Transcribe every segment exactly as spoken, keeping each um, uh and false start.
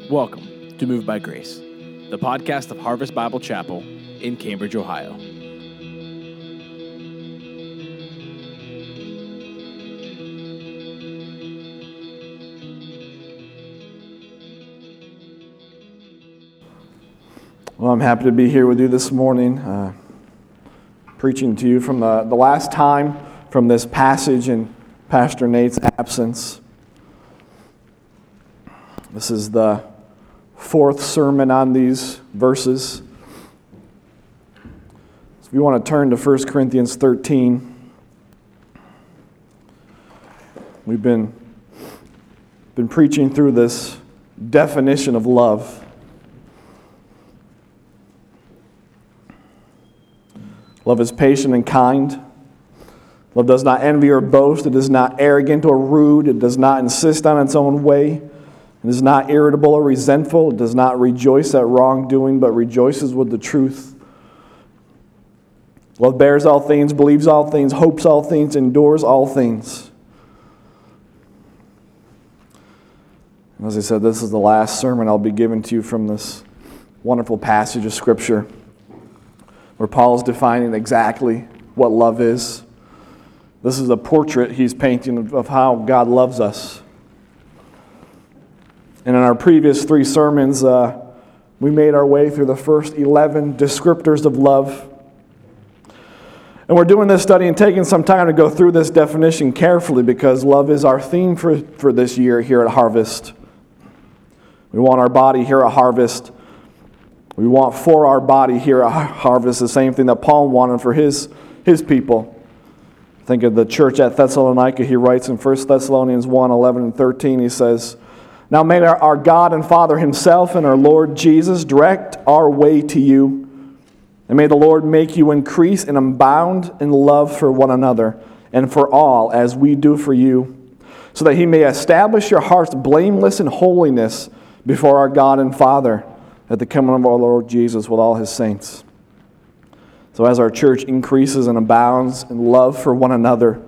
Welcome to Moved by Grace, the podcast of Harvest Bible Chapel in Cambridge, Ohio. Well, I'm happy to be here with you this morning, uh, preaching to you from the, the last time from this passage in Pastor Nate's absence. This is the fourth sermon on these verses. So if you want to turn to First Corinthians thirteen, we've been, been preaching through this definition of love. Love is patient and kind. Love does not envy or boast. It is not arrogant or rude. It does not insist on its own way. It is not irritable or resentful. It does not rejoice at wrongdoing, but rejoices with the truth. Love bears all things, believes all things, hopes all things, endures all things. And as I said, this is the last sermon I'll be giving to you from this wonderful passage of Scripture, where Paul is defining exactly what love is. This is a portrait he's painting of how God loves us. And in our previous three sermons, uh, we made our way through the first eleven descriptors of love. And we're doing this study and taking some time to go through this definition carefully because love is our theme for, for this year here at Harvest. We want our body here at Harvest. We want for our body here at Harvest the same thing that Paul wanted for his, his people. Think of the church at Thessalonica. He writes in First Thessalonians one, eleven and thirteen, he says, "Now may our, our God and Father himself and our Lord Jesus direct our way to you, and may the Lord make you increase and abound in love for one another and for all as we do for you, so that he may establish your hearts blameless in holiness before our God and Father at the coming of our Lord Jesus with all his saints." So as our church increases and abounds in love for one another,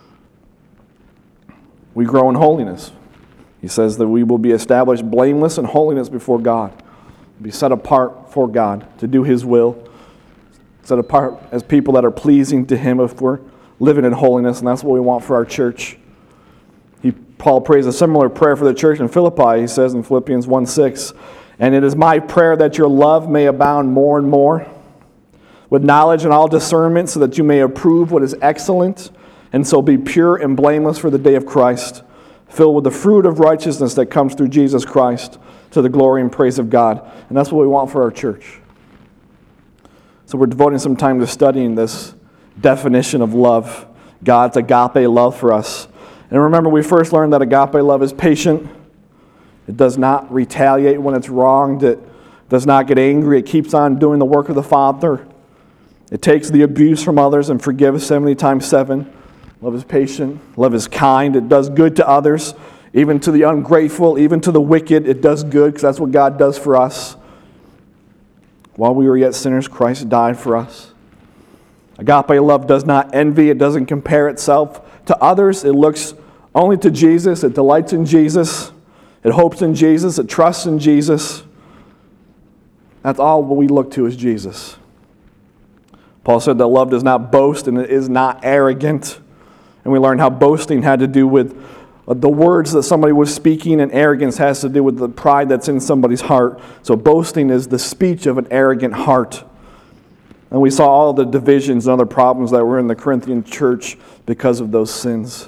we grow in holiness. He says that we will be established blameless in holiness before God, be set apart for God to do his will, set apart as people that are pleasing to him if we're living in holiness, and that's what we want for our church. He, Paul prays a similar prayer for the church in Philippi. He says in Philippians one six, "And it is my prayer that your love may abound more and more, with knowledge and all discernment, so that you may approve what is excellent, and so be pure and blameless for the day of Christ, filled with the fruit of righteousness that comes through Jesus Christ, to the glory and praise of God." And that's what we want for our church. So we're devoting some time to studying this definition of love, God's agape love for us. And remember, we first learned that agape love is patient. It does not retaliate when it's wronged. It does not get angry. It keeps on doing the work of the Father. It takes the abuse from others and forgives seventy times seven. Love is patient. Love is kind. It does good to others, even to the ungrateful, even to the wicked. It does good because that's what God does for us. While we were yet sinners, Christ died for us. Agape love does not envy. It doesn't compare itself to others. It looks only to Jesus. It delights in Jesus. It hopes in Jesus. It trusts in Jesus. That's all what we look to is Jesus. Paul said that love does not boast and it is not arrogant. And we learned how boasting had to do with the words that somebody was speaking, and arrogance has to do with the pride that's in somebody's heart. So boasting is the speech of an arrogant heart. And we saw all the divisions and other problems that were in the Corinthian church because of those sins.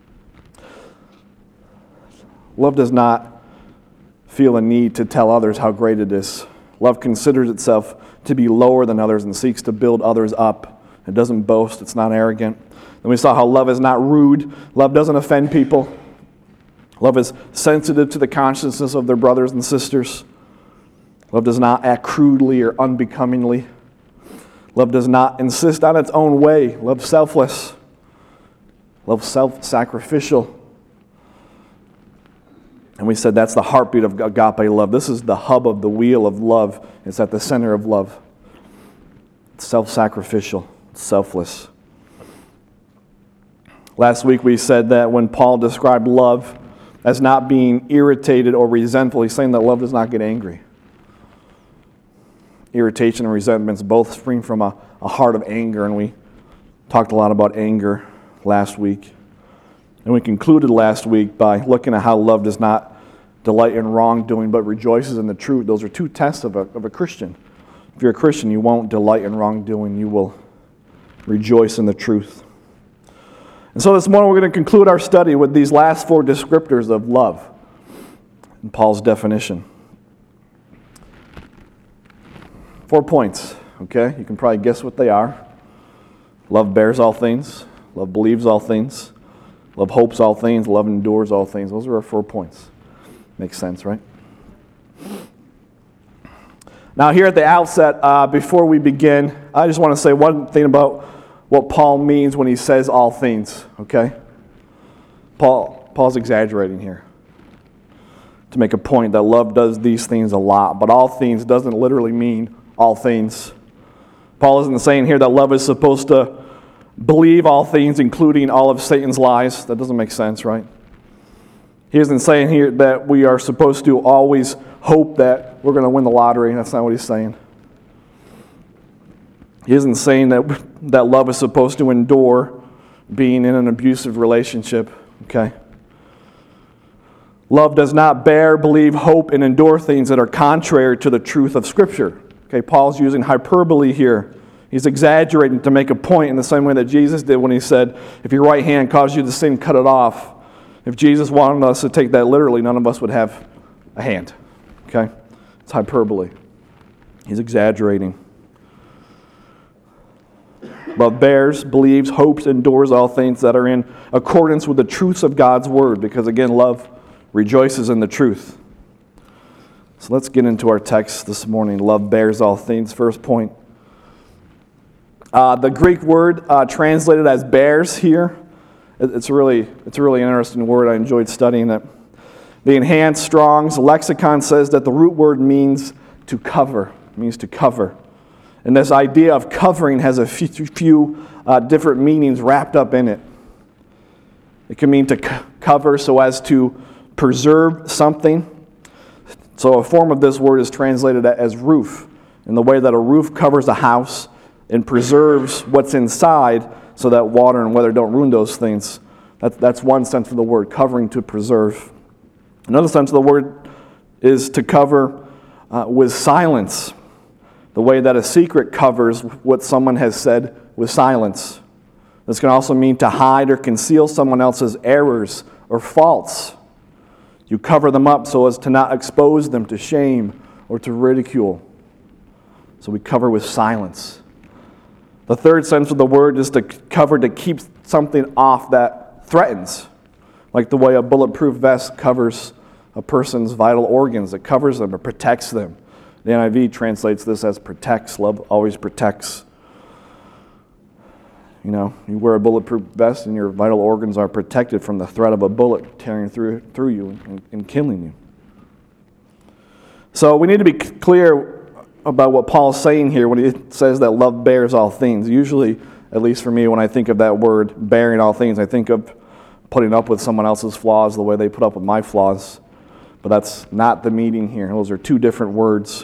Love does not feel a need to tell others how great it is. Love considers itself to be lower than others and seeks to build others up. It doesn't boast. It's not arrogant. And we saw how love is not rude. Love doesn't offend people. Love is sensitive to the consciousness of their brothers and sisters. Love does not act crudely or unbecomingly. Love does not insist on its own way. Love is selfless. Love is self-sacrificial. And we said that's the heartbeat of agape love. This is the hub of the wheel of love. It's at the center of love. It's self-sacrificial. It's selfless. Last week we said that when Paul described love, as not being irritated or resentful. He's saying that love does not get angry. Irritation and resentments both spring from a, a heart of anger, and we talked a lot about anger last week. And we concluded last week by looking at how love does not delight in wrongdoing but rejoices in the truth. Those are two tests of a, of a Christian. If you're a Christian, you won't delight in wrongdoing. You will rejoice in the truth. And so this morning we're going to conclude our study with these last four descriptors of love in Paul's definition. Four points, okay? You can probably guess what they are. Love bears all things. Love believes all things. Love hopes all things. Love endures all things. Those are our four points. Makes sense, right? Now here at the outset, uh, before we begin, I just want to say one thing about what Paul means when he says all things, okay? Paul, Paul's exaggerating here to make a point that love does these things a lot, but all things doesn't literally mean all things. Paul isn't saying here that love is supposed to believe all things, including all of Satan's lies. That doesn't make sense, right? He isn't saying here that we are supposed to always hope that we're going to win the lottery. That's not what he's saying. He isn't saying that, that love is supposed to endure being in an abusive relationship, okay? Love does not bear, believe, hope, and endure things that are contrary to the truth of Scripture. Okay, Paul's using hyperbole here. He's exaggerating to make a point in the same way that Jesus did when he said, if your right hand causes you to sin, cut it off. If Jesus wanted us to take that literally, none of us would have a hand. Okay? It's hyperbole. He's exaggerating. Love bears, believes, hopes, endures all things that are in accordance with the truths of God's Word, because again, love rejoices in the truth. So let's get into our text this morning. Love bears all things. First point. Uh, the Greek word uh, translated as bears here, it, it's, a really, it's a really interesting word. I enjoyed studying it. The Enhanced Strong's Lexicon says that the root word means to cover. It means to cover. And this idea of covering has a few, few uh, different meanings wrapped up in it. It can mean to c- cover so as to preserve something. So a form of this word is translated as roof, in the way that a roof covers a house and preserves what's inside so that water and weather don't ruin those things. That's, that's one sense of the word, covering, to preserve. Another sense of the word is to cover uh, with silence, the way that a secret covers what someone has said with silence. This can also mean to hide or conceal someone else's errors or faults. You cover them up so as to not expose them to shame or to ridicule. So we cover with silence. The third sense of the word is to cover to keep something off that threatens, like the way a bulletproof vest covers a person's vital organs. It covers them, it protects them. The N I V translates this as protects. Love always protects. You know, you wear a bulletproof vest and your vital organs are protected from the threat of a bullet tearing through through you and, and killing you. So we need to be clear about what Paul's saying here when he says that love bears all things. Usually, at least for me, when I think of that word, bearing all things, I think of putting up with someone else's flaws the way they put up with my flaws. But that's not the meaning here. Those are two different words.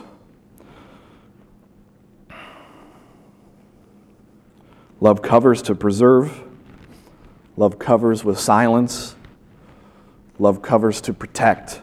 Love covers to preserve. Love covers with silence. Love covers to protect.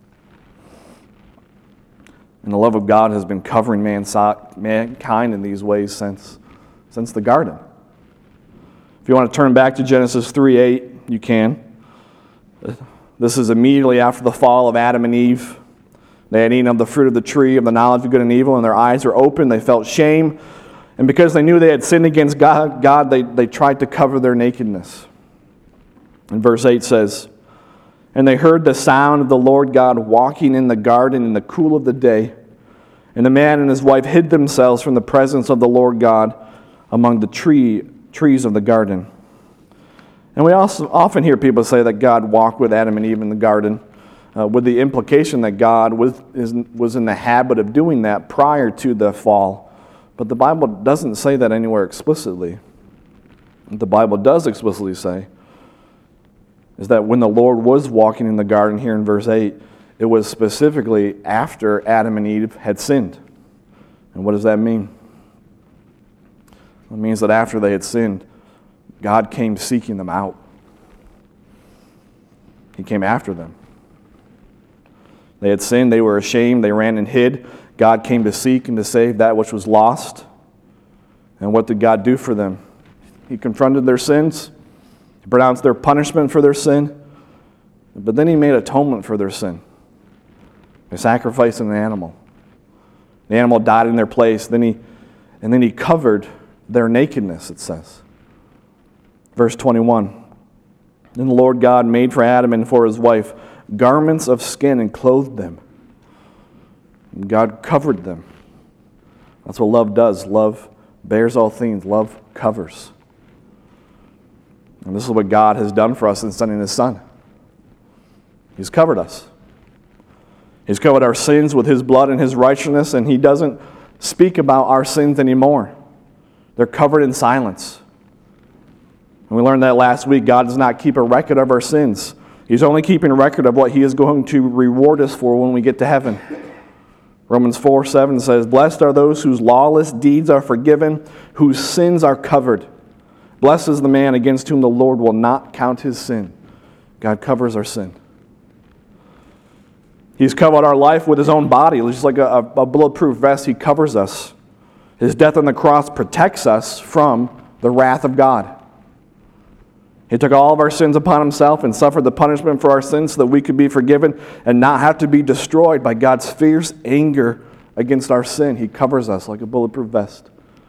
And the love of God has been covering mankind in these ways since, since the garden. If you want to turn back to Genesis three eight, you can. This is immediately after the fall of Adam and Eve. They had eaten of the fruit of the tree of the knowledge of good and evil, and their eyes were open. They felt shame. And because they knew they had sinned against God, God they, they tried to cover their nakedness. And verse eight says, and they heard the sound of the Lord God walking in the garden in the cool of the day. And the man and his wife hid themselves from the presence of the Lord God among the tree, trees of the garden. And we also often hear people say that God walked with Adam and Eve in the garden, uh, with the implication that God was, is, was in the habit of doing that prior to the fall. But the Bible doesn't say that anywhere explicitly. What the Bible does explicitly say is that when the Lord was walking in the garden here in verse eight, it was specifically after Adam and Eve had sinned. And what does that mean? It means that after they had sinned, God came seeking them out. He came after them. They had sinned, they were ashamed, they ran and hid. God came to seek and to save that which was lost. And what did God do for them? He confronted their sins. He pronounced their punishment for their sin. But then he made atonement for their sin by sacrificing an animal. The animal died in their place. Then he, and then he covered their nakedness, it says. Verse twenty-one. Then the Lord God made for Adam and for his wife garments of skin and clothed them. And God covered them. That's what love does. Love bears all things. Love covers. And this is what God has done for us in sending His Son. He's covered us. He's covered our sins with His blood and His righteousness, and He doesn't speak about our sins anymore. They're covered in silence. And we learned that last week. God does not keep a record of our sins. He's only keeping a record of what He is going to reward us for when we get to heaven. Romans four seven says, "Blessed are those whose lawless deeds are forgiven, whose sins are covered. Blessed is the man against whom the Lord will not count his sin." God covers our sin. He's covered our life with His own body. Just like a, a bulletproof vest, He covers us. His death on the cross protects us from the wrath of God. He took all of our sins upon Himself and suffered the punishment for our sins so that we could be forgiven and not have to be destroyed by God's fierce anger against our sin. He covers us like a bulletproof vest.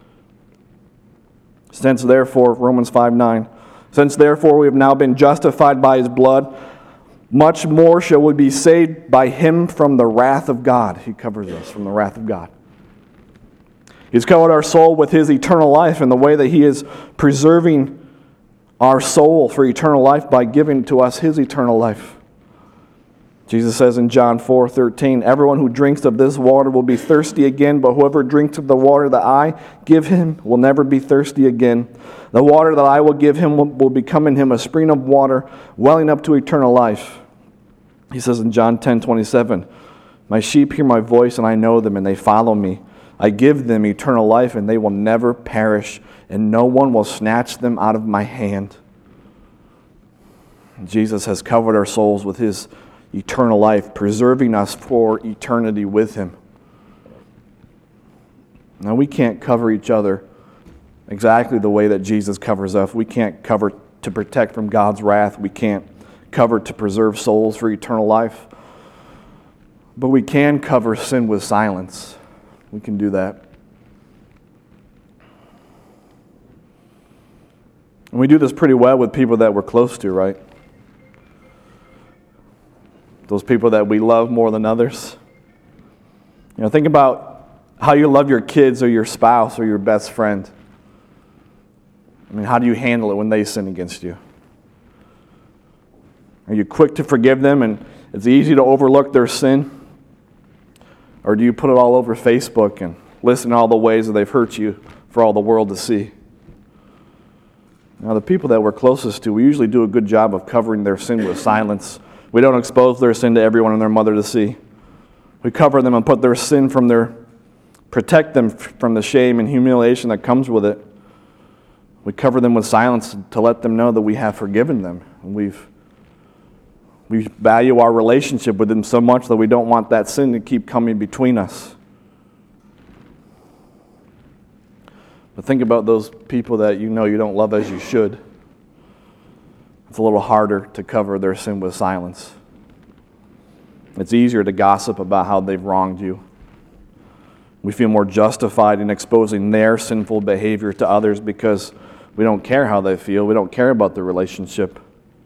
Since therefore, Romans five nine, since therefore we have now been justified by His blood, much more shall we be saved by Him from the wrath of God. He covers us from the wrath of God. He's covered our soul with His eternal life in the way that He is preserving our soul for eternal life by giving to us His eternal life. Jesus says in John four thirteen, "Everyone who drinks of this water will be thirsty again, but whoever drinks of the water that I give him will never be thirsty again. The water that I will give him will, will become in him a spring of water welling up to eternal life." He says in John ten twenty-seven, "My sheep hear my voice, and I know them, and they follow me. I give them eternal life, and they will never perish, and no one will snatch them out of my hand." Jesus has covered our souls with His eternal life, preserving us for eternity with Him. Now, we can't cover each other exactly the way that Jesus covers us. We can't cover to protect from God's wrath. We can't cover to preserve souls for eternal life. But we can cover sin with silence. We can do that. And we do this pretty well with people that we're close to, right? Those people that we love more than others. You know, think about how you love your kids or your spouse or your best friend. I mean, how do you handle it when they sin against you? Are you quick to forgive them and it's easy to overlook their sin? Or do you put it all over Facebook and listen to all the ways that they've hurt you for all the world to see? Now, the people that we're closest to, we usually do a good job of covering their sin with silence. We don't expose their sin to everyone and their mother to see. We cover them and put their sin from their, protect them from the shame and humiliation that comes with it. We cover them with silence to let them know that we have forgiven them. And we've, we value our relationship with them so much that we don't want that sin to keep coming between us. But think about those people that you know you don't love as you should. It's a little harder to cover their sin with silence. It's easier to gossip about how they've wronged you. We feel more justified in exposing their sinful behavior to others because we don't care how they feel. We don't care about the relationship.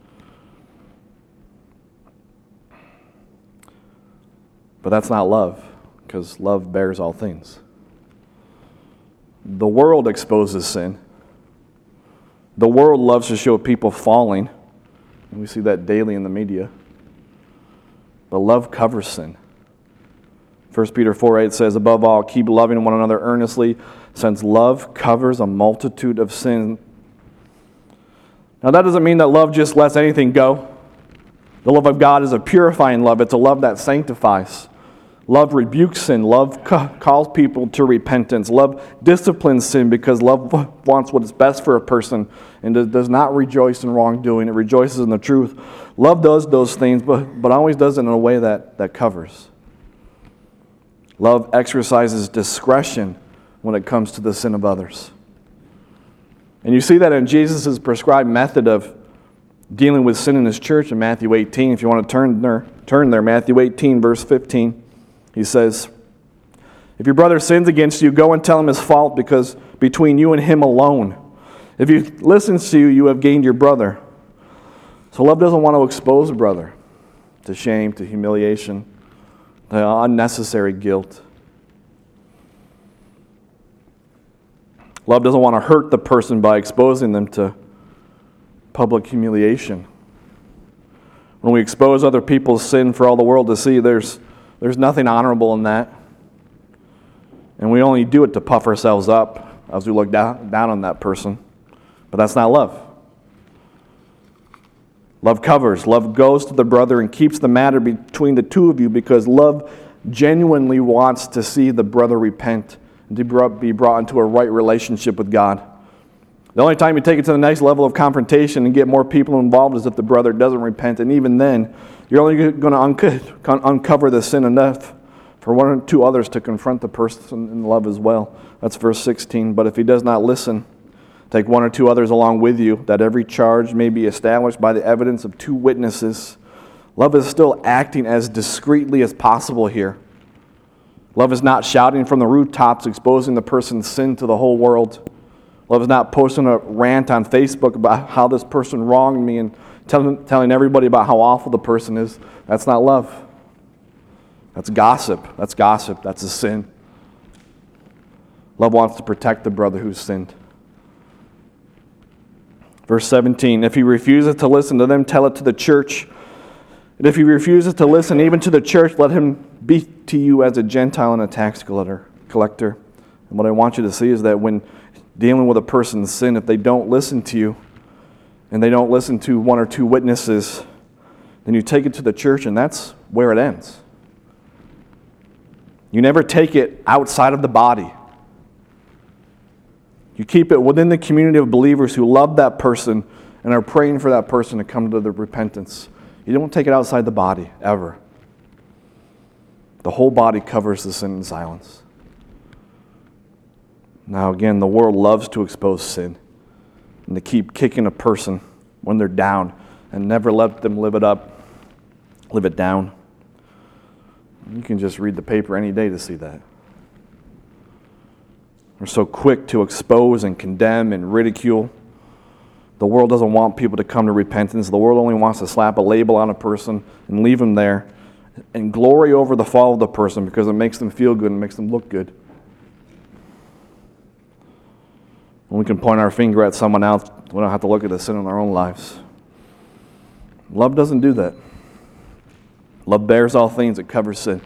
But that's not love, because love bears all things. The world exposes sin. The world loves to show people falling. And we see that daily in the media. But love covers sin. First Peter four eight says, "Above all, keep loving one another earnestly, since love covers a multitude of sins." Now, that doesn't mean that love just lets anything go. The love of God is a purifying love. It's a love that sanctifies. Love rebukes sin. Love ca- calls people to repentance. Love disciplines sin because love wants what is best for a person and does not rejoice in wrongdoing. It rejoices in the truth. Love does those things, but, but always does it in a way that, that covers. Love exercises discretion when it comes to the sin of others. And you see that in Jesus' prescribed method of dealing with sin in his church in Matthew eighteen. If you want to turn there, turn there, Matthew eighteen, verse fifteen. He says, if your brother sins against you, go and tell him his fault, because between you and him alone. If he listens to you, you have gained your brother. So love doesn't want to expose a brother to shame, to humiliation, to unnecessary guilt. Love doesn't want to hurt the person by exposing them to public humiliation. When we expose other people's sin for all the world to see, there's there's nothing honorable in that. And we only do it to puff ourselves up as we look down, down on that person. But that's not love. Love covers. Love goes to the brother and keeps the matter between the two of you, because love genuinely wants to see the brother repent and to be brought into a right relationship with God. The only time you take it to the next level of confrontation and get more people involved is if the brother doesn't repent. And even then, you're only going to unco- uncover the sin enough for one or two others to confront the person in love as well. That's verse sixteen. But if he does not listen, take one or two others along with you, that every charge may be established by the evidence of two witnesses. Love is still acting as discreetly as possible here. Love is not shouting from the rooftops, exposing the person's sin to the whole world. Love is not posting a rant on Facebook about how this person wronged me and telling, telling everybody about how awful the person is. That's not love. That's gossip. That's gossip. That's a sin. Love wants to protect the brother who's sinned. Verse seventeen, if he refuses to listen to them, tell it to the church. And if he refuses to listen even to the church, let him be to you as a Gentile and a tax collector. And what I want you to see is that when dealing with a person's sin, if they don't listen to you and they don't listen to one or two witnesses, then you take it to the church, and that's where it ends. You never take it outside of the body. You keep it within the community of believers who love that person and are praying for that person to come to the repentance. You don't take it outside the body, ever. The whole body covers the sin in silence. Now again, the world loves to expose sin and to keep kicking a person when they're down and never let them live it up, live it down. You can just read the paper any day to see that. We're so quick to expose and condemn and ridicule. The world doesn't want people to come to repentance. The world only wants to slap a label on a person and leave them there and glory over the fall of the person because it makes them feel good and makes them look good. When we can point our finger at someone else, we don't have to look at the sin in our own lives. Love doesn't do that. Love bears all things. It covers sin.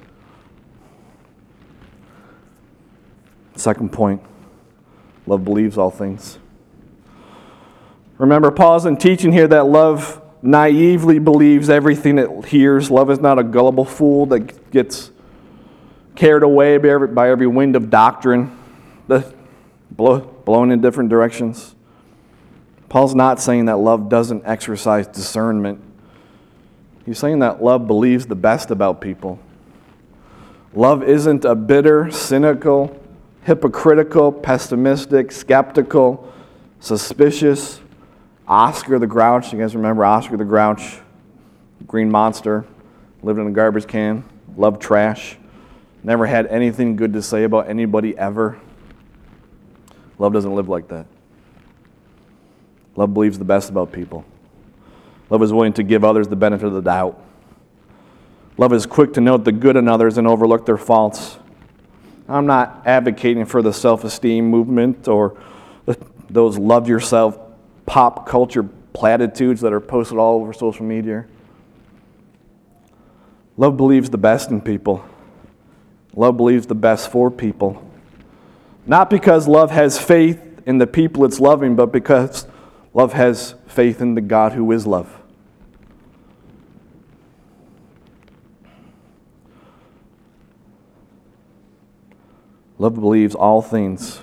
Second point, love believes all things. Remember, Paul isn't teaching here that love naively believes everything it hears. Love is not a gullible fool that gets carried away by every, by every wind of doctrine that blow, blown in different directions. Paul's not saying that love doesn't exercise discernment. He's saying that love believes the best about people. Love isn't a bitter, cynical, hypocritical, pessimistic, skeptical, suspicious Oscar the Grouch. You guys remember Oscar the Grouch? Green monster, lived in a garbage can, loved trash, never had anything good to say about anybody ever. Love doesn't live like that. Love believes the best about people. Love is willing to give others the benefit of the doubt. Love is quick to note the good in others and overlook their faults. I'm not advocating for the self-esteem movement or those love yourself pop culture platitudes that are posted all over social media. Love believes the best in people. Love believes the best for people. Not because love has faith in the people it's loving, but because Love has faith in the God who is love. Love believes all things.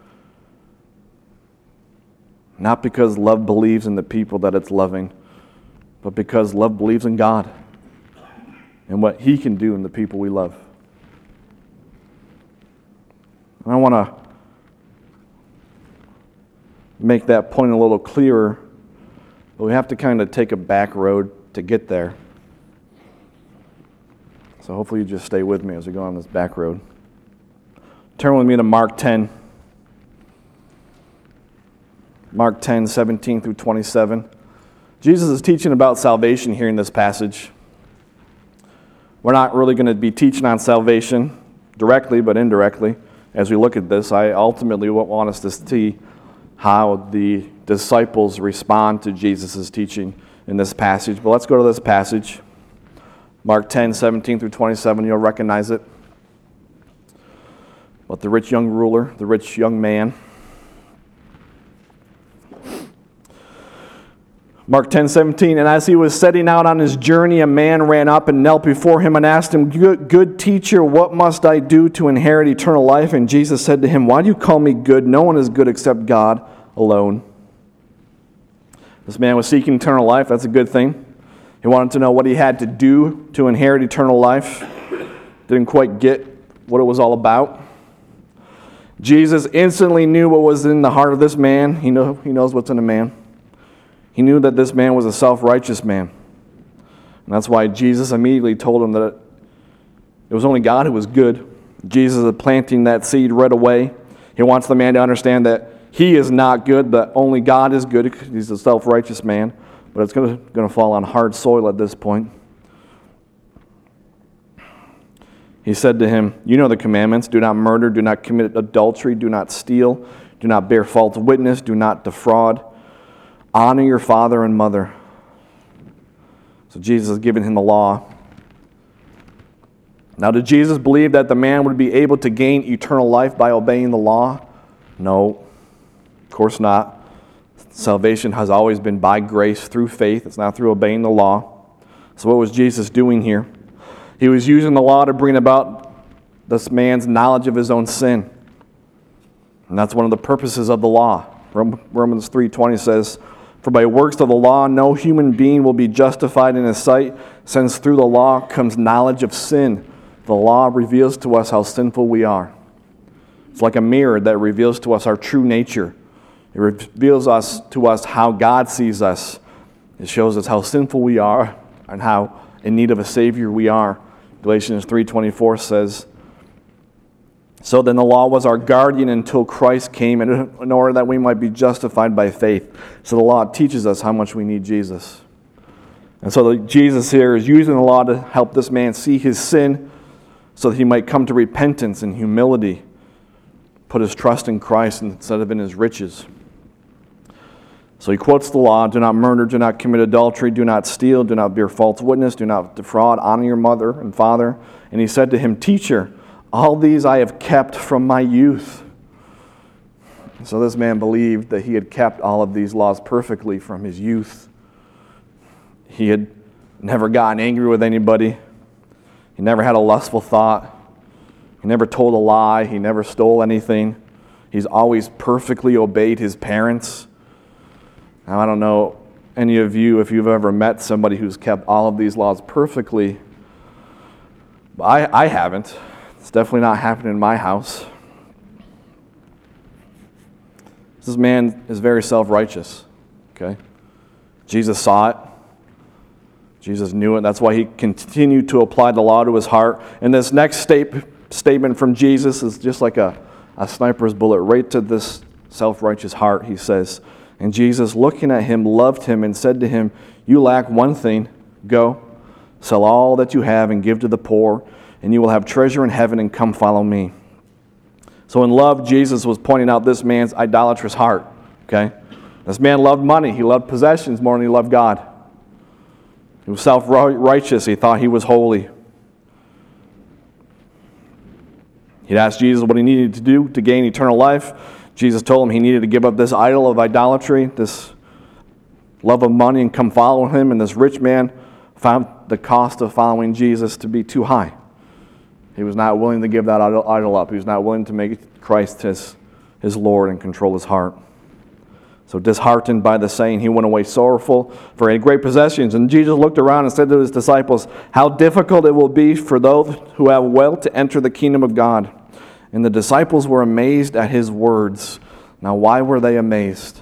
Not because love believes in the people that it's loving, but because love believes in God and what He can do in the people we love. And I want to make that point a little clearer, but we have to kind of take a back road to get there. So hopefully you just stay with me as we go on this back road. Turn with me to Mark ten. Mark ten, seventeen through twenty-seven. Jesus is teaching about salvation here in this passage. We're not really going to be teaching on salvation directly, but indirectly. As we look at this, I ultimately want us to see how the disciples respond to Jesus' teaching in this passage. But let's go to this passage. Mark ten, seventeen through twenty-seven, you'll recognize it. But the rich young ruler, the rich young man. Mark ten, seventeen, and as he was setting out on his journey, a man ran up and knelt before him and asked him, good, good teacher, what must I do to inherit eternal life? And Jesus said to him, why do you call me good? No one is good except God alone. This man was seeking eternal life. That's a good thing. He wanted to know what he had to do to inherit eternal life. Didn't quite get what it was all about. Jesus instantly knew what was in the heart of this man. He know, he knows what's in a man. He knew that this man was a self-righteous man. And that's why Jesus immediately told him that it was only God who was good. Jesus is planting that seed right away. He wants the man to understand that he is not good, but only God is good. He's a self-righteous man. But it's going to, going to fall on hard soil at this point. He said to him, you know the commandments. Do not murder, do not commit adultery, do not steal, do not bear false witness, do not defraud. Honor your father and mother. So Jesus has given him the law. Now, did Jesus believe that the man would be able to gain eternal life by obeying the law? No, of course not. Salvation has always been by grace through faith. It's not through obeying the law. So what was Jesus doing here? He was using the law to bring about this man's knowledge of his own sin. And that's one of the purposes of the law. Romans three twenty says, for by works of the law no human being will be justified in his sight, since through the law comes knowledge of sin. The law reveals to us how sinful we are. It's like a mirror that reveals to us our true nature. It reveals us to us how God sees us. It shows us how sinful we are and how in need of a Savior we are. Galatians three twenty-four says, so then the law was our guardian until Christ came in order that we might be justified by faith. So the law teaches us how much we need Jesus. And so the, Jesus here is using the law to help this man see his sin so that he might come to repentance and humility, put his trust in Christ instead of in his riches. So he quotes the law, do not murder, do not commit adultery, do not steal, do not bear false witness, do not defraud, honor your mother and father. And he said to him, teacher, all these I have kept from my youth. So this man believed that he had kept all of these laws perfectly from his youth. He had never gotten angry with anybody. He never had a lustful thought. He never told a lie. He never stole anything. He's always perfectly obeyed his parents. Now, I don't know any of you if you've ever met somebody who's kept all of these laws perfectly. But I, I haven't. It's definitely not happening in my house. This man is very self-righteous. Okay? Jesus saw it. Jesus knew it. That's why he continued to apply the law to his heart. And this next state, statement from Jesus is just like a, a sniper's bullet right to this self-righteous heart. He says, and Jesus, looking at him, loved him and said to him, you lack one thing. Go, sell all that you have and give to the poor, and you will have treasure in heaven, and come follow me. So in love, Jesus was pointing out this man's idolatrous heart. Okay? This man loved money. He loved possessions more than he loved God. He was self-righteous. He thought he was holy. He'd asked Jesus what he needed to do to gain eternal life. Jesus told him he needed to give up this idol of idolatry, this love of money and come follow him. And this rich man found the cost of following Jesus to be too high. He was not willing to give that idol, idol up. He was not willing to make Christ his, his Lord and control his heart. So disheartened by the saying, he went away sorrowful, for he had great possessions. And Jesus looked around and said to his disciples, how difficult it will be for those who have wealth to enter the kingdom of God. And the disciples were amazed at his words. Now, why were they amazed?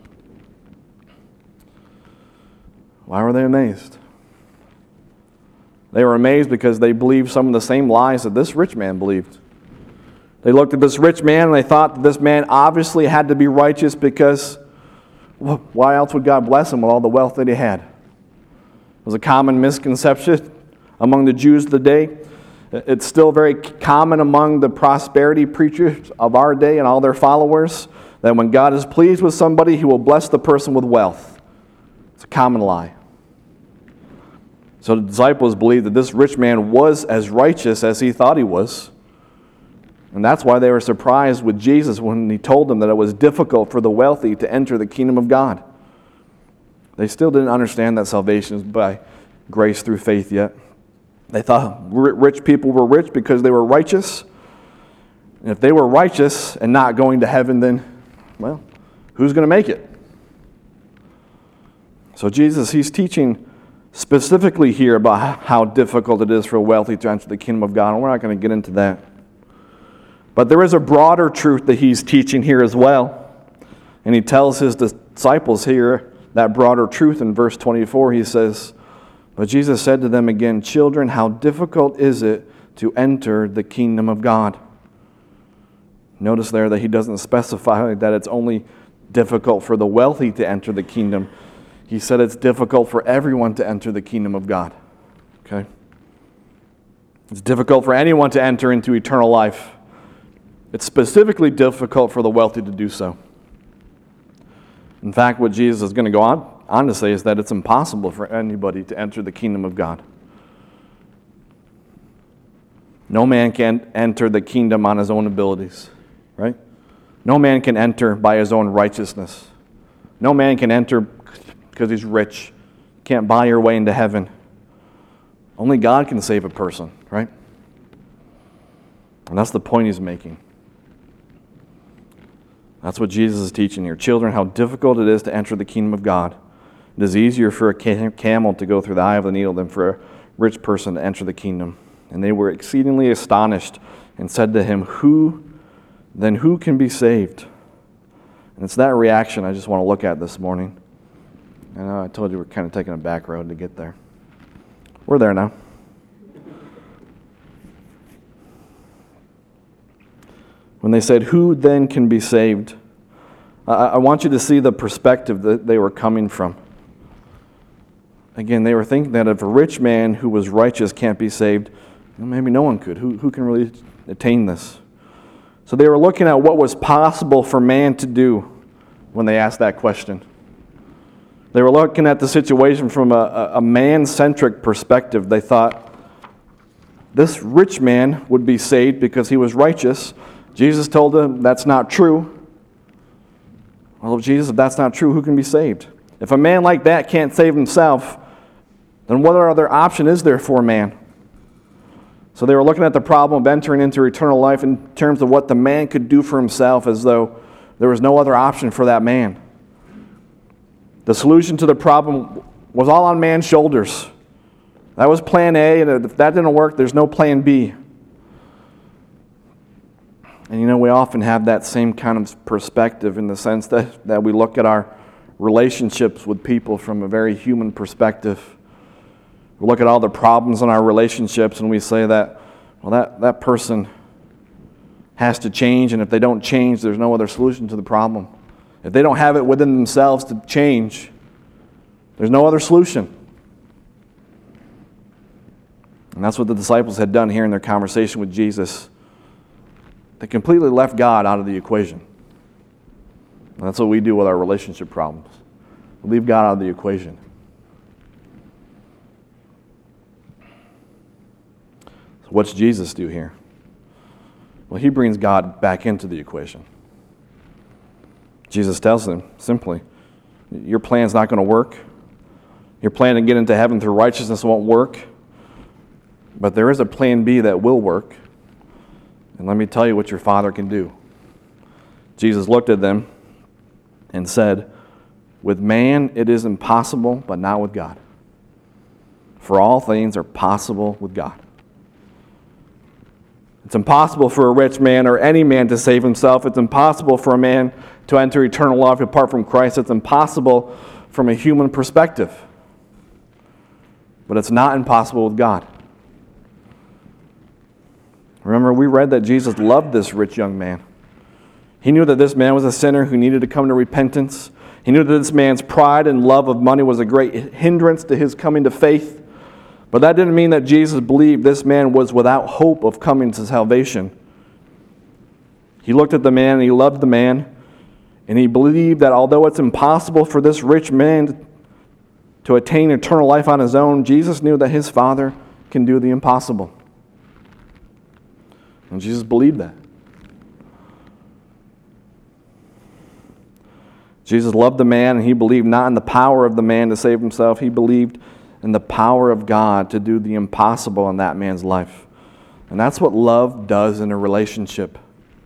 Why were they amazed? They were amazed because they believed some of the same lies that this rich man believed. They looked at this rich man and they thought that this man obviously had to be righteous because well, why else would God bless him with all the wealth that he had? It was a common misconception among the Jews of the day. It's still very common among the prosperity preachers of our day and all their followers that when God is pleased with somebody, he will bless the person with wealth. It's a common lie. So the disciples believed that this rich man was as righteous as he thought he was. And that's why they were surprised with Jesus when he told them that it was difficult for the wealthy to enter the kingdom of God. They still didn't understand that salvation is by grace through faith yet. They thought rich people were rich because they were righteous. And if they were righteous and not going to heaven, then, well, who's going to make it? So Jesus, he's teaching specifically here about how difficult it is for a wealthy to enter the kingdom of God. And we're not going to get into that. But there is a broader truth that he's teaching here as well. And he tells his disciples here that broader truth in verse twenty-four. He says, but Jesus said to them again, children, how difficult is it to enter the kingdom of God? Notice there that he doesn't specify that it's only difficult for the wealthy to enter the kingdom. He said it's difficult for everyone to enter the kingdom of God. Okay? It's difficult for anyone to enter into eternal life. It's specifically difficult for the wealthy to do so. In fact, what Jesus is going to go on, on to say is that it's impossible for anybody to enter the kingdom of God. No man can enter the kingdom on his own abilities, right? No man can enter by his own righteousness. No man can enter because he's rich. Can't buy your way into heaven. Only God can save a person, right? And that's the point he's making. That's what Jesus is teaching here. Children, how difficult it is to enter the kingdom of God. It is easier for a camel to go through the eye of the needle than for a rich person to enter the kingdom. And they were exceedingly astonished and said to him, Who, then who can be saved? And it's that reaction I just want to look at this morning. I know I told you we're kind of taking a back road to get there. We're there now. When they said, who then can be saved? I, I want you to see the perspective that they were coming from. Again, they were thinking that if a rich man who was righteous can't be saved, well, maybe no one could. Who, who can really attain this? So they were looking at what was possible for man to do when they asked that question. They were looking at the situation from a, a man-centric perspective. They thought, this rich man would be saved because he was righteous. Jesus told them that's not true. Well, if Jesus, if that's not true, who can be saved? If a man like that can't save himself, then what other option is there for a man? So they were looking at the problem of entering into eternal life in terms of what the man could do for himself, as though there was no other option for that man. The solution to the problem was all on man's shoulders. That was plan A, and if that didn't work, there's no plan B. And you know, we often have that same kind of perspective in the sense that, that we look at our relationships with people from a very human perspective. We look at all the problems in our relationships and we say that, well, that, that person has to change, and if they don't change, there's no other solution to the problem. If they don't have it within themselves to change, there's no other solution. And that's what the disciples had done here in their conversation with Jesus. They completely left God out of the equation. And that's what we do with our relationship problems. We leave God out of the equation. So what's Jesus do here? Well, he brings God back into the equation. Jesus tells them simply, Your plan's not going to work. Your plan to get into heaven through righteousness won't work. But there is a plan B that will work. And let me tell you what your Father can do. Jesus looked at them and said, with man it is impossible, but not with God. For all things are possible with God. It's impossible for a rich man or any man to save himself. It's impossible for a man to enter eternal life apart from Christ. It's impossible from a human perspective. But it's not impossible with God. Remember, we read that Jesus loved this rich young man. He knew that this man was a sinner who needed to come to repentance. He knew that this man's pride and love of money was a great hindrance to his coming to faith. But that didn't mean that Jesus believed this man was without hope of coming to salvation. He looked at the man and he loved the man, and he believed that although it's impossible for this rich man to attain eternal life on his own, Jesus knew that his Father can do the impossible. And Jesus believed that. Jesus loved the man, and he believed not in the power of the man to save himself. He believed in the power of God to do the impossible in that man's life. And that's what love does in a relationship.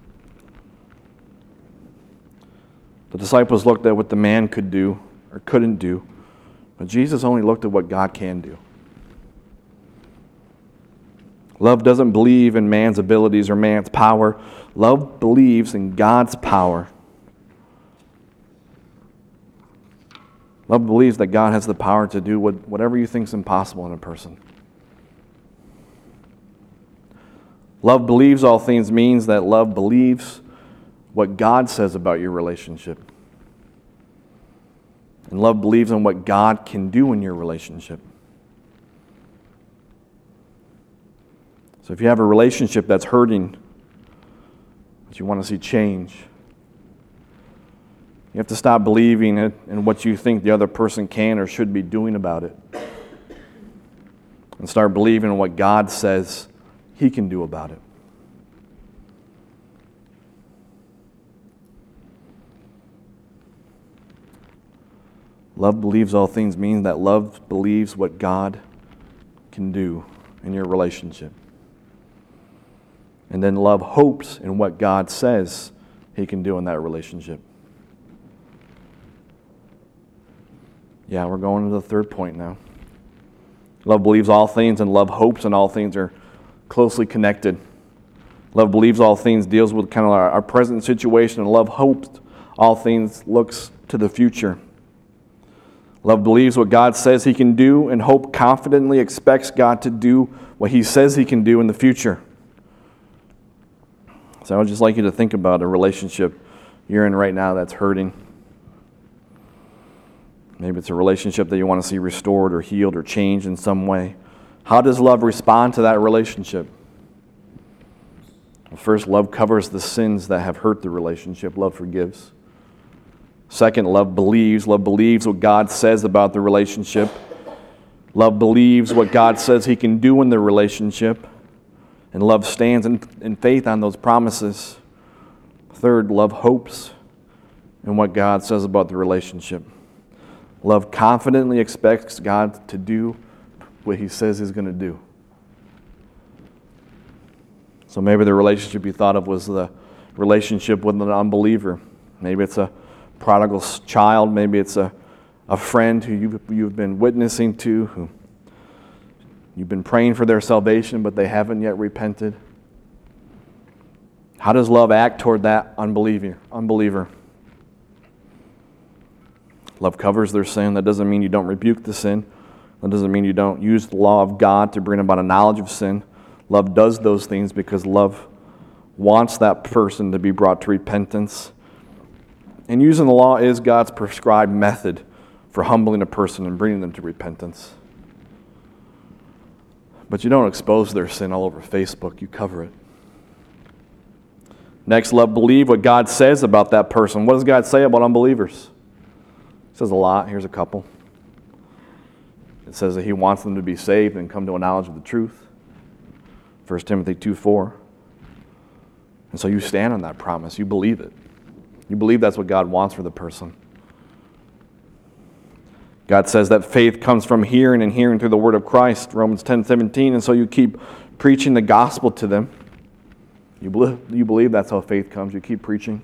The disciples looked at what the man could do or couldn't do, but Jesus only looked at what God can do. Love doesn't believe in man's abilities or man's power. Love believes in God's power. Love believes that God has the power to do what, whatever you think is impossible in a person. Love believes all things means that love believes what God says about your relationship. And love believes in what God can do in your relationship. So if you have a relationship that's hurting, that you want to see change, you have to stop believing it in what you think the other person can or should be doing about it. And start believing in what God says He can do about it. Love believes all things means that love believes what God can do in your relationship. And then love hopes in what God says He can do in that relationship. Yeah, we're going to the third point now. Love believes all things, and love hopes in all things are closely connected. Love believes all things deals with kind of our, our present situation, and love hopes all things looks to the future. Love believes what God says He can do, and hope confidently expects God to do what He says He can do in the future. So I would just like you to think about a relationship you're in right now that's hurting. Maybe it's a relationship that you want to see restored or healed or changed in some way. How does love respond to that relationship? Well, first, love covers the sins that have hurt the relationship. Love forgives. Second, love believes. Love believes what God says about the relationship. Love believes what God says He can do in the relationship. And love stands in, in faith on those promises. Third, love hopes in what God says about the relationship. Love confidently expects God to do what He says He's going to do. So maybe the relationship you thought of was the relationship with an unbeliever. Maybe it's a prodigal child. Maybe it's a, a friend who you've, you've been witnessing to, who you've been praying for their salvation, but they haven't yet repented. How does love act toward that unbeliever? unbeliever? Love covers their sin. That doesn't mean you don't rebuke the sin. That doesn't mean you don't use the law of God to bring about a knowledge of sin. Love does those things because love wants that person to be brought to repentance. And using the law is God's prescribed method for humbling a person and bringing them to repentance. But you don't expose their sin all over Facebook. You cover it. Next, love believe what God says about that person. What does God say about unbelievers? It says a lot. Here's a couple. It says that He wants them to be saved and come to a knowledge of the truth. First Timothy two four. And so you stand on that promise. You believe it. You believe that's what God wants for the person. God says that faith comes from hearing and hearing through the word of Christ, Romans ten seventeen, and so you keep preaching the gospel to them. You believe, you believe that's how faith comes. You keep preaching.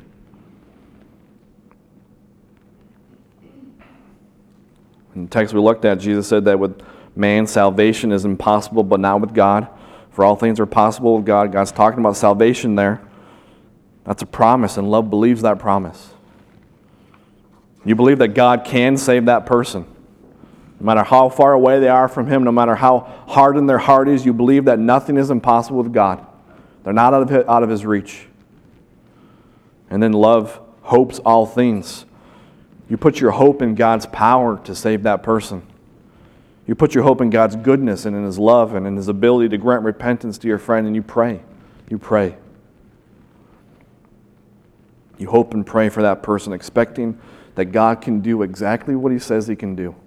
In the text we looked at, Jesus said that with man, salvation is impossible, but not with God. For all things are possible with God. God's talking about salvation there. That's a promise, and love believes that promise. You believe that God can save that person. No matter how far away they are from Him, no matter how hardened their heart is, you believe that nothing is impossible with God. They're not out of his, out of His reach. And then love hopes all things. You put your hope in God's power to save that person. You put your hope in God's goodness and in His love and in His ability to grant repentance to your friend, and you pray. You pray. You hope and pray for that person, expecting that God can do exactly what He says He can do.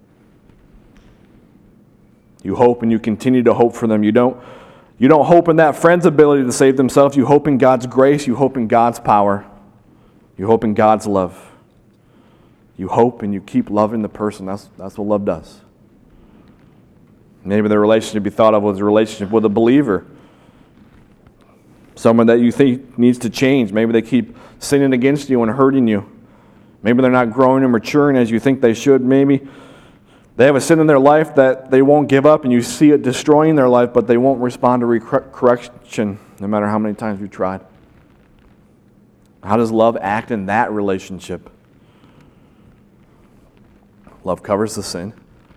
You hope and you continue to hope for them. You don't, you don't hope in that friend's ability to save themselves. You hope in God's grace. You hope in God's power. You hope in God's love. You hope and you keep loving the person. That's, that's what love does. Maybe the relationship you thought of was a relationship with a believer. Someone that you think needs to change. Maybe they keep sinning against you and hurting you. Maybe they're not growing and maturing as you think they should. Maybe they have a sin in their life that they won't give up and you see it destroying their life, but they won't respond to rec- correction no matter how many times you've tried. How does love act in that relationship? Love covers the sin.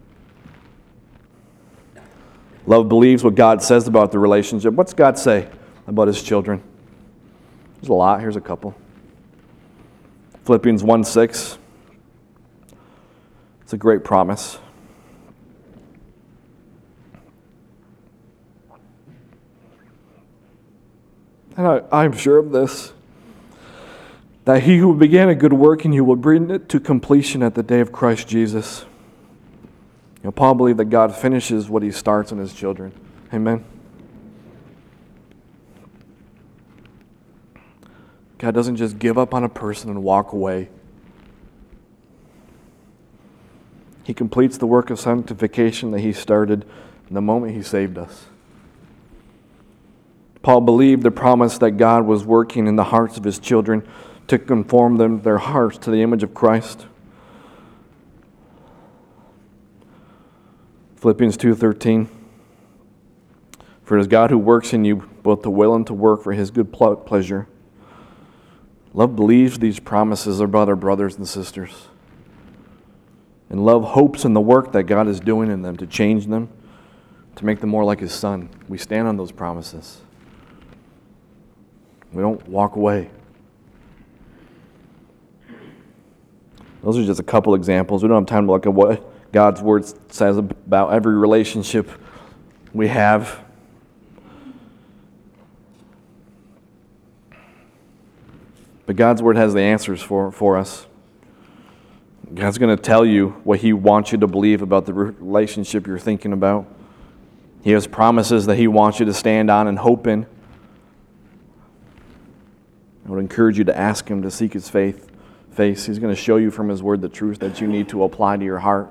Love believes what God says about the relationship. What's God say about His children? There's a lot. Here's a couple. Philippians one six. It's a great promise. And I, I'm sure of this, that He who began a good work in you will bring it to completion at the day of Christ Jesus. You know, Paul believed that God finishes what He starts in His children. Amen. God doesn't just give up on a person and walk away. He completes the work of sanctification that He started in the moment He saved us. Paul believed the promise that God was working in the hearts of His children to conform them, their hearts to the image of Christ. Philippians two thirteen. For it is God who works in you both to will and to work for His good pleasure. Love believes these promises about our brothers and sisters. And love hopes in the work that God is doing in them to change them, to make them more like His Son. We stand on those promises. We don't walk away. Those are just a couple examples. We don't have time to look at what God's Word says about every relationship we have. But God's Word has the answers for, for us. God's going to tell you what He wants you to believe about the relationship you're thinking about. He has promises that He wants you to stand on and hope in. I would encourage you to ask Him to seek His faith, face. He's going to show you from His Word the truth that you need to apply to your heart.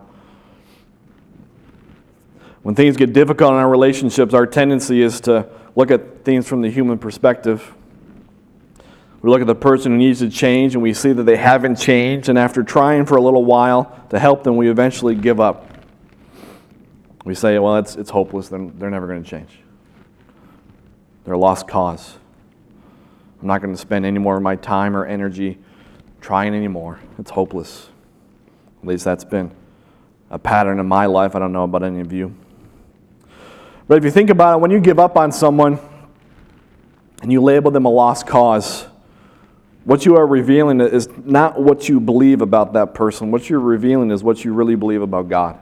When things get difficult in our relationships, our tendency is to look at things from the human perspective. We look at the person who needs to change and we see that they haven't changed, and after trying for a little while to help them, we eventually give up. We say, well, it's, it's hopeless. They're, they're never going to change. They're a lost cause. I'm not going to spend any more of my time or energy trying anymore. It's hopeless. At least that's been a pattern in my life. I don't know about any of you. But if you think about it, when you give up on someone and you label them a lost cause, what you are revealing is not what you believe about that person. What you're revealing is what you really believe about God.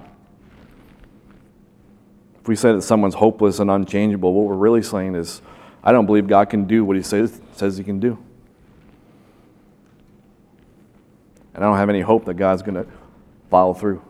If we say that someone's hopeless and unchangeable, what we're really saying is, I don't believe God can do what He says, says He can do. And I don't have any hope that God's going to follow through.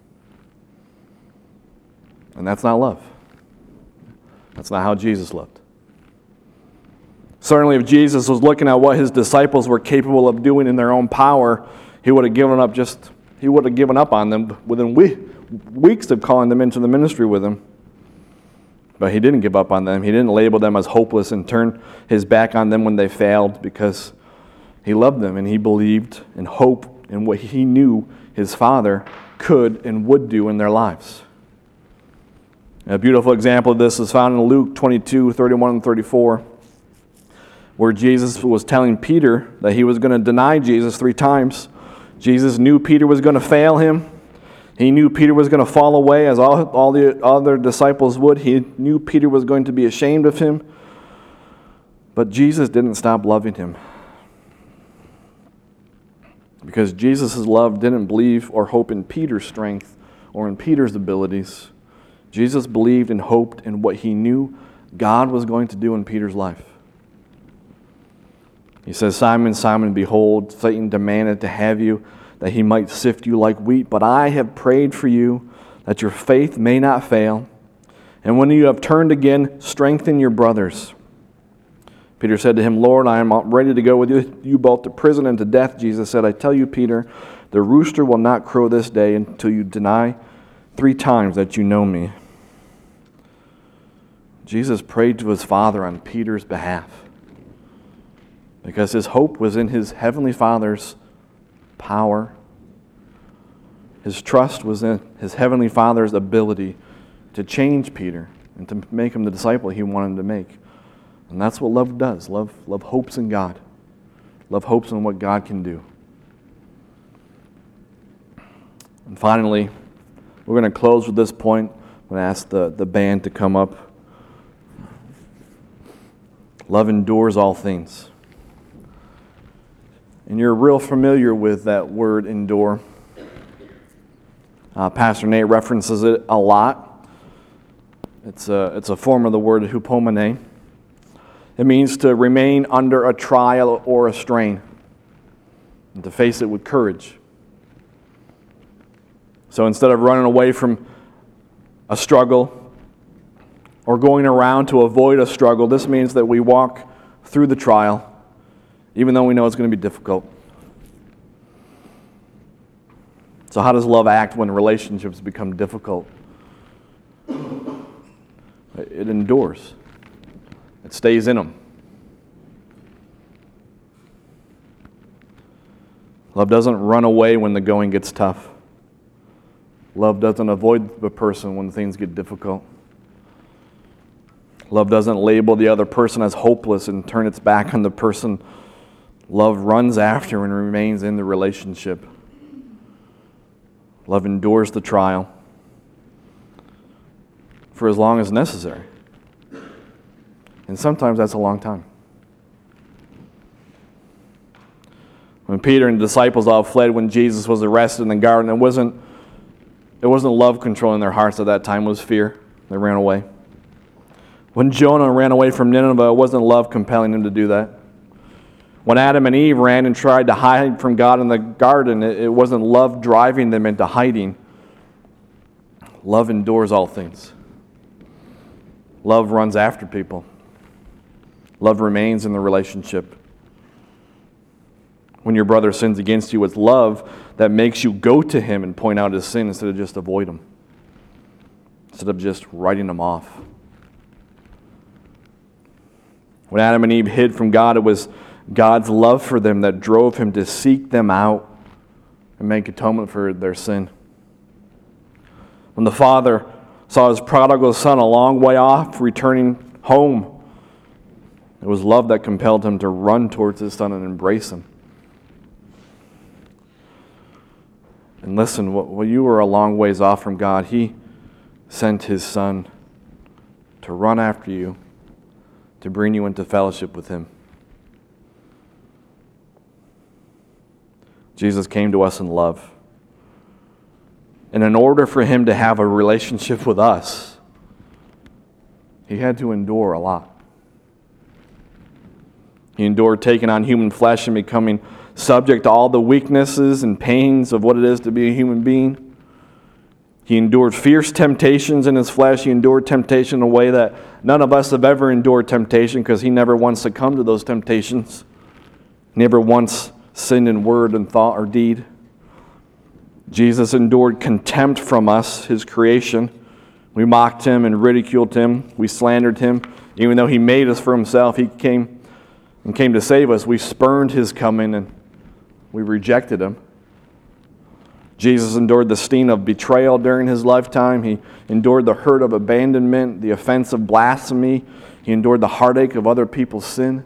And that's not love. That's not how Jesus loved. Certainly if Jesus was looking at what His disciples were capable of doing in their own power, He would have given up just he would have given up on them within we- weeks of calling them into the ministry with him. But he didn't give up on them. He didn't label them as hopeless and turn his back on them when they failed, because he loved them and he believed and hoped in what he knew his Father could and would do in their lives. A beautiful example of this is found in Luke twenty-two, thirty-one and thirty-four, where Jesus was telling Peter that he was going to deny Jesus three times. Jesus knew Peter was going to fail him. He knew Peter was going to fall away, as all, all the other disciples would. He knew Peter was going to be ashamed of him. But Jesus didn't stop loving him. Because Jesus' love didn't believe or hope in Peter's strength or in Peter's abilities. Jesus believed and hoped in what he knew God was going to do in Peter's life. He says, Simon, Simon, behold, Satan demanded to have you, that he might sift you like wheat. But I have prayed for you, that your faith may not fail. And when you have turned again, strengthen your brothers. Peter said to him, Lord, I am ready to go with you, you both to prison and to death. Jesus said, I tell you, Peter, the rooster will not crow this day until you deny three times that you know me. Jesus prayed to his Father on Peter's behalf, because his hope was in his heavenly Father's power. His trust was in his heavenly Father's ability to change Peter and to make him the disciple he wanted him to make. And that's what love does. Love, love hopes in God. Love hopes in what God can do. And finally, we're going to close with this point. I'm going to ask the, the band to come up. Love endures all things. And you're real familiar with that word endure. Uh, Pastor Nate references it a lot. It's a, it's a form of the word hupomene. It means to remain under a trial or a strain, and to face it with courage. So instead of running away from a struggle or going around to avoid a struggle, this means that we walk through the trial, even though we know it's going to be difficult. So how does love act when relationships become difficult? It endures. It stays in them. Love doesn't run away when the going gets tough. Love doesn't avoid the person when things get difficult. Love doesn't label the other person as hopeless and turn its back on the person. Love runs after and remains in the relationship. Love endures the trial for as long as necessary. And sometimes that's a long time. When Peter and the disciples all fled when Jesus was arrested in the garden, it wasn't, it wasn't love controlling their hearts at that time, it was fear. They ran away. When Jonah ran away from Nineveh, it wasn't love compelling him to do that. When Adam and Eve ran and tried to hide from God in the garden, it, it wasn't love driving them into hiding. Love endures all things. Love runs after people. Love remains in the relationship. When your brother sins against you, it's love that makes you go to him and point out his sin instead of just avoid him. Instead of just writing him off. When Adam and Eve hid from God, it was God's love for them that drove him to seek them out and make atonement for their sin. When the father saw his prodigal son a long way off returning home, it was love that compelled him to run towards his son and embrace him. And listen, while you were a long ways off from God, he sent his son to run after you, to bring you into fellowship with him. Jesus came to us in love. And in order for him to have a relationship with us, he had to endure a lot. He endured taking on human flesh and becoming subject to all the weaknesses and pains of what it is to be a human being. He endured fierce temptations in his flesh. He endured temptation in a way that none of us have ever endured temptation, because he never once succumbed to those temptations. Never once sinned in word and thought or deed. Jesus endured contempt from us, his creation. We mocked him and ridiculed him. We slandered him. Even though he made us for himself, he came and came to save us. We spurned his coming and we rejected him. Jesus endured the sting of betrayal during his lifetime. He endured the hurt of abandonment, the offense of blasphemy. He endured the heartache of other people's sin.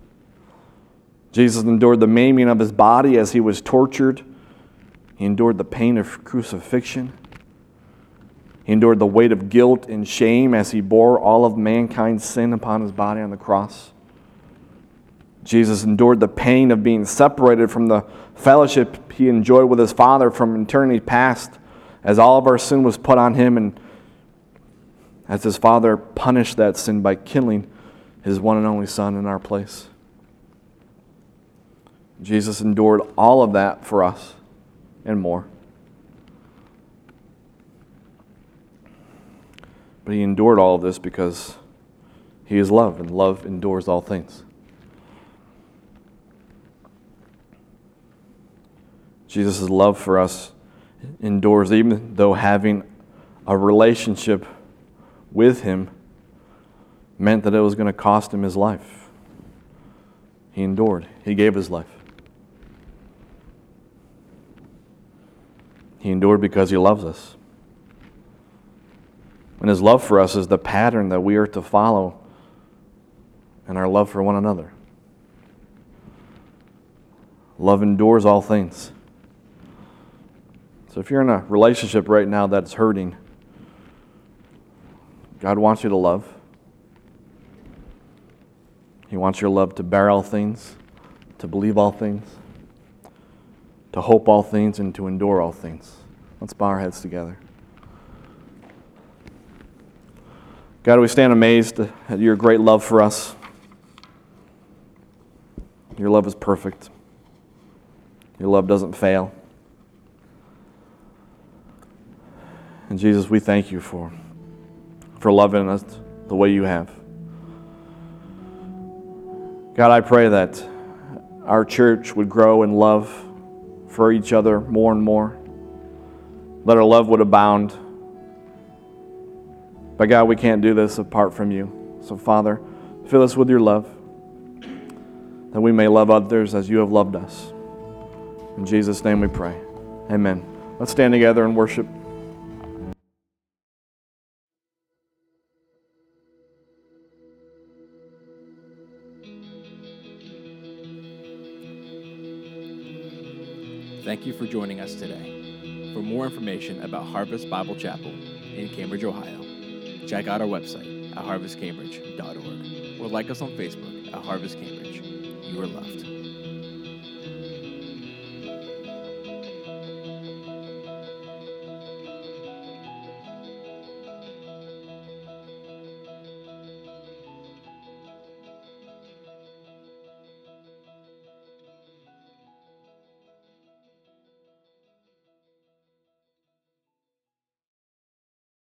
Jesus endured the maiming of his body as he was tortured. He endured the pain of crucifixion. He endured the weight of guilt and shame as he bore all of mankind's sin upon his body on the cross. Jesus endured the pain of being separated from the fellowship he enjoyed with his Father from eternity past, as all of our sin was put on him, and as his Father punished that sin by killing his one and only Son in our place. Jesus endured all of that for us and more. But he endured all of this because he is love, and love endures all things. Jesus' love for us endures even though having a relationship with him meant that it was going to cost him his life. He endured. He gave his life. He endured because he loves us. And his love for us is the pattern that we are to follow in our love for one another. Love endures all things. So if you're in a relationship right now that's hurting, God wants you to love. He wants your love to bear all things, to believe all things, to hope all things, and to endure all things. Let's bow our heads together. God, we stand amazed at your great love for us. Your love is perfect. Your love doesn't fail. And Jesus, we thank you for, for loving us the way you have. God, I pray that our church would grow in love for each other more and more. That our love would abound. But God, we can't do this apart from you. So Father, fill us with your love, that we may love others as you have loved us. In Jesus' name we pray. Amen. Let's stand together and worship. Thank you for joining us today. For more information about Harvest Bible Chapel in Cambridge, Ohio, check out our website at harvest cambridge dot org or like us on Facebook at Harvest Cambridge. You are loved.